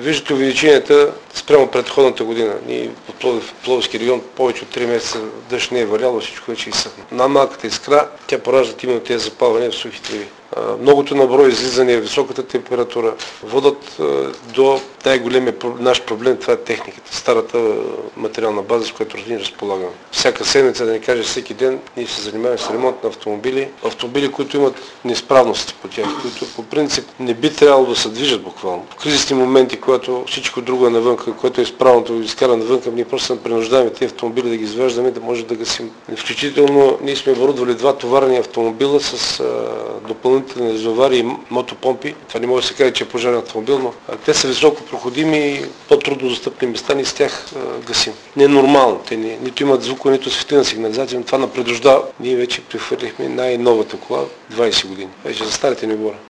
виждате увеличенията спрямо предходната година. Ние в Пловдивски регион повече от 3 месеца дъжд не е валяло, всичко вече изсъхна. Най-малката искра, тя пораждат именно тези запалвания в сухи треви. Многото наброй излизания, високата температура водят до най-големия наш проблем, това е техниката, старата материална база, с която ние разполагаме. Всяка седмица, да не кажа всеки ден, ние се занимаваме с ремонт на автомобили, които имат неизправности по тях, които по принцип не би трябвало да се движат буквално. В кризисни моменти, когато всичко друго е навънка, което е изправното и изкара навънка, ние просто се принуждаваме тези автомобили да ги извеждаме, да може да гасим. Включително ние сме оборудвали 2 товарни автомобила с допълнителни резервоари и мотопомпи. Това не може да се каже, че е пожарен автомобил, но те са високо проходими и по-трудно достъпни места, ние с тях гасим. Не е нормално. Те нито имат звук, нито светлинна сигнализация, но това напредуждава. Ние вече прехвърлихме най-новата кола 20 години. Вече за старите не говоря.